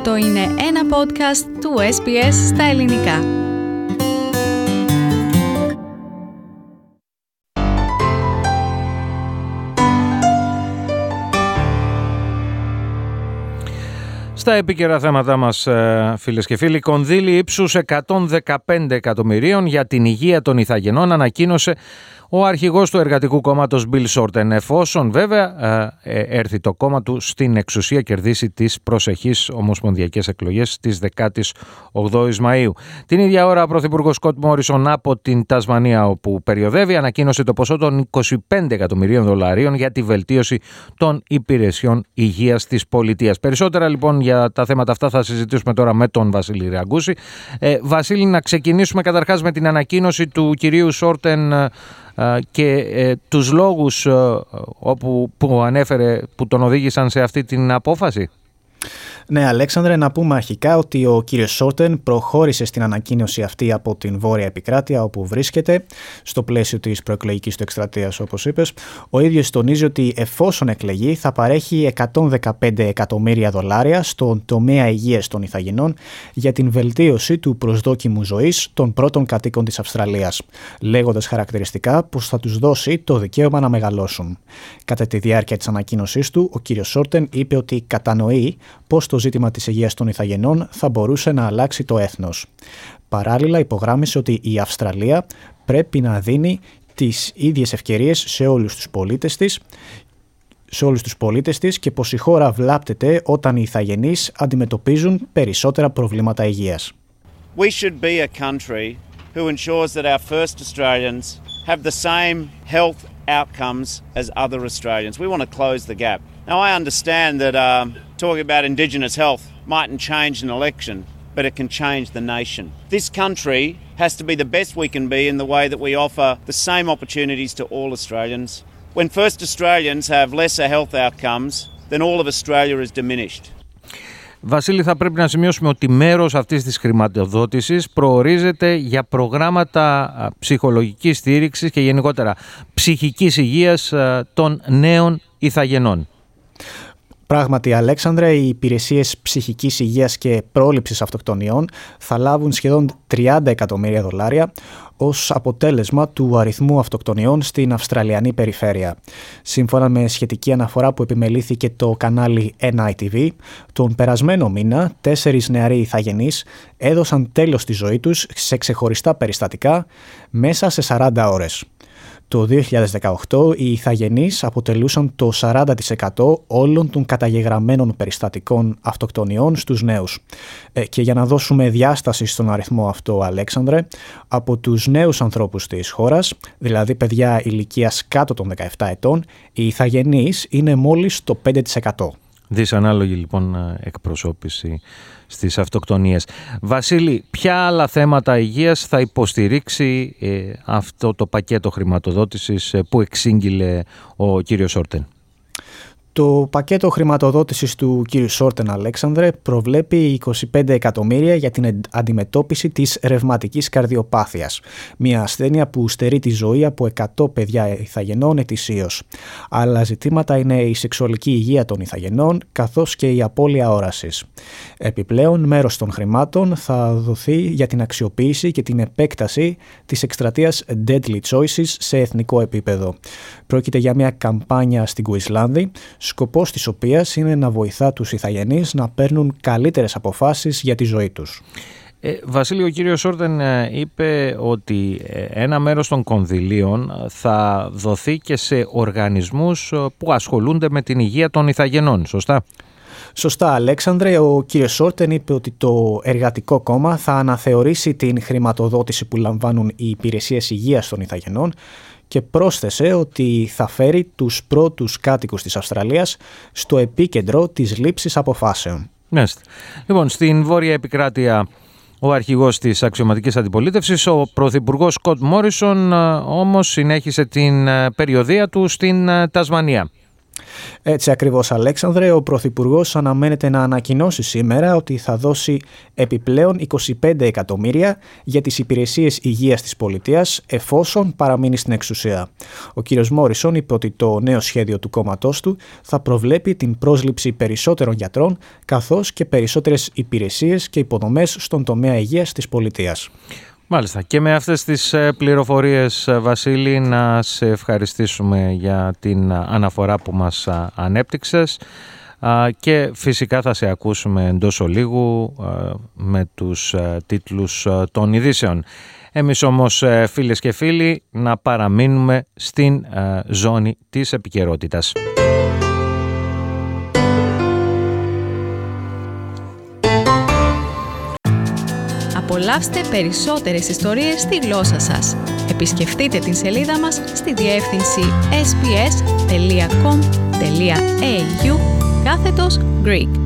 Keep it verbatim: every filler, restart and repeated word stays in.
Αυτό είναι ένα podcast του ες μπι ες στα ελληνικά. Στα επίκαιρα θέματα μας, φίλες και φίλοι, κονδύλι ύψους εκατόν δεκαπέντε εκατομμυρίων για την υγεία των ηθαγενών ανακοίνωσε ο αρχηγός του Εργατικού Κόμματος Bill Shorten, εφόσον βέβαια ε, έρθει το κόμμα του στην εξουσία, κερδίσει τις προσεχείς ομοσπονδιακές εκλογές της δεκάτη όγδοη Μαΐου. Την ίδια ώρα ο Πρωθυπουργός Σκοτ Μόρισον από την Τασμανία, όπου περιοδεύει, ανακοίνωσε το ποσό των είκοσι πέντε εκατομμυρίων δολαρίων για τη βελτίωση των υπηρεσιών υγείας της πολιτείας. Περισσότερα λοιπόν για τα θέματα αυτά θα συζητήσουμε τώρα με τον Βασίλη Ριαγκούση. Ε, Βασίλη, να ξεκινήσουμε καταρχάς με την ανακοίνωση του κυρίου Shorten και ε, τους λόγους ε, όπου, που ανέφερε που τον οδήγησαν σε αυτή την απόφαση. Ναι, Αλέξανδρε, να πούμε αρχικά ότι ο κύριος Shorten προχώρησε στην ανακοίνωση αυτή από την Βόρεια Επικράτεια, όπου βρίσκεται, στο πλαίσιο της προεκλογικής του εκστρατείας, όπως είπες. Ο ίδιος τονίζει ότι εφόσον εκλεγεί θα παρέχει εκατόν δεκαπέντε εκατομμύρια δολάρια στον τομέα υγείας των ηθαγενών για την βελτίωση του προσδόκιμου ζωής των πρώτων κατοίκων της Αυστραλίας, λέγοντας χαρακτηριστικά πως θα τους δώσει το δικαίωμα να μεγαλώσουν. Κατά τη διάρκεια της ανακοίνωσής του, ο κύριος Shorten είπε ότι κατανοεί πως το ζήτημα της υγείας των ηθαγενών θα μπορούσε να αλλάξει το έθνος. Παράλληλα, υπογράμμισε ότι η Αυστραλία πρέπει να δίνει τις ίδιες ευκαιρίες σε όλους τους πολίτες της, σε όλους τους πολίτες της και πως η χώρα βλάπτεται όταν οι ηθαγενείς αντιμετωπίζουν περισσότερα προβλήματα υγείας. We should be a country who ensures that our first Australians have the same health outcomes as other Australians. We want to close the gap. Now, I understand that um, talking about Indigenous health mightn't change an election, but it can change the nation. This country has to be the best we can be in the way that we offer the same opportunities to all Australians. When first Australians have lesser health outcomes, then all of Australia is diminished. Βασίλη, θα πρέπει να σημειώσουμε ότι μέρος αυτής της χρηματοδότησης προορίζεται για προγράμματα ψυχολογικής στήριξης και γενικότερα ψυχικής υγείας των νέων ηθαγενών. Πράγματι, Αλέξανδρε, οι υπηρεσίες ψυχικής υγείας και πρόληψης αυτοκτονιών θα λάβουν σχεδόν τριάντα εκατομμύρια δολάρια ως αποτέλεσμα του αριθμού αυτοκτονιών στην Αυστραλιανή περιφέρεια. Σύμφωνα με σχετική αναφορά που επιμελήθηκε το κανάλι εν άι τι βι, τον περασμένο μήνα τέσσερις νεαροί ηθαγενείς έδωσαν τέλος στη ζωή τους σε ξεχωριστά περιστατικά μέσα σε σαράντα ώρες. Το δύο χιλιάδες δεκαοκτώ οι ηθαγενείς αποτελούσαν το σαράντα τοις εκατό όλων των καταγεγραμμένων περιστατικών αυτοκτονιών στους νέους. Ε, και για να δώσουμε διάσταση στον αριθμό αυτό, Αλέξανδρε, από τους νέους ανθρώπους της χώρας, δηλαδή παιδιά ηλικίας κάτω των δεκαεπτά ετών, οι ηθαγενείς είναι μόλις το πέντε τοις εκατό. Δυσανάλογη λοιπόν εκπροσώπηση στις αυτοκτονίες. Βασίλη, ποια άλλα θέματα υγείας θα υποστηρίξει ε, αυτό το πακέτο χρηματοδότησης ε, που εξήγηλε ο κύριος Shorten? Το πακέτο χρηματοδότησης του κ. Shorten, Αλέξανδρε, προβλέπει είκοσι πέντε εκατομμύρια για την αντιμετώπιση της ρευματικής καρδιοπάθειας, μια ασθένεια που στερεί τη ζωή από εκατό παιδιά ηθαγενών ετησίως. Άλλα ζητήματα είναι η σεξουαλική υγεία των ηθαγενών, καθώς και η απώλεια όρασης. Επιπλέον, μέρος των χρημάτων θα δοθεί για την αξιοποίηση και την επέκταση της εκστρατείας Deadly Choices σε εθνικό επίπεδο. Πρόκειται για μια καμπάνια στην Κουισλάνδη, σκοπός της οποίας είναι να βοηθά τους ηθαγενείς να παίρνουν καλύτερες αποφάσεις για τη ζωή τους. Ε, Βασίλη, ο κύριος Shorten είπε ότι ένα μέρος των κονδυλίων θα δοθεί και σε οργανισμούς που ασχολούνται με την υγεία των ηθαγενών, σωστά? Σωστά, Αλέξανδρε. Ο κύριος Shorten είπε ότι το Εργατικό Κόμμα θα αναθεωρήσει την χρηματοδότηση που λαμβάνουν οι υπηρεσίες υγείας των ηθαγενών και πρόσθεσε ότι θα φέρει τους πρώτους κάτοικους της Αυστραλίας στο επίκεντρο της λήψης αποφάσεων. Μάλιστα. Λοιπόν, στην Βόρεια Επικράτεια ο αρχηγός της αξιωματικής αντιπολίτευσης, ο Πρωθυπουργός Σκοτ Μόρισον, όμως συνέχισε την περιοδεία του στην Τασμανία. Έτσι ακριβώς, Αλέξανδρε, ο Πρωθυπουργός αναμένεται να ανακοινώσει σήμερα ότι θα δώσει επιπλέον είκοσι πέντε εκατομμύρια για τις υπηρεσίες υγείας της πολιτείας εφόσον παραμείνει στην εξουσία. Ο κύριος Μόρισον είπε ότι το νέο σχέδιο του κόμματός του θα προβλέπει την πρόσληψη περισσότερων γιατρών καθώς και περισσότερες υπηρεσίες και υποδομές στον τομέα υγείας της πολιτείας. Μάλιστα. Και με αυτές τις πληροφορίες, Βασίλη, να σε ευχαριστήσουμε για την αναφορά που μας ανέπτυξες και φυσικά θα σε ακούσουμε εντός ολίγου με τους τίτλους των ειδήσεων. Εμείς όμως, φίλες και φίλοι, να παραμείνουμε στην ζώνη της επικαιρότητας. Απολαύστε περισσότερες ιστορίες στη γλώσσα σας. Επισκεφτείτε την σελίδα μας στη διεύθυνση ες μπι ες τελεία κομ τελεία έι γιου κάθετος Greek.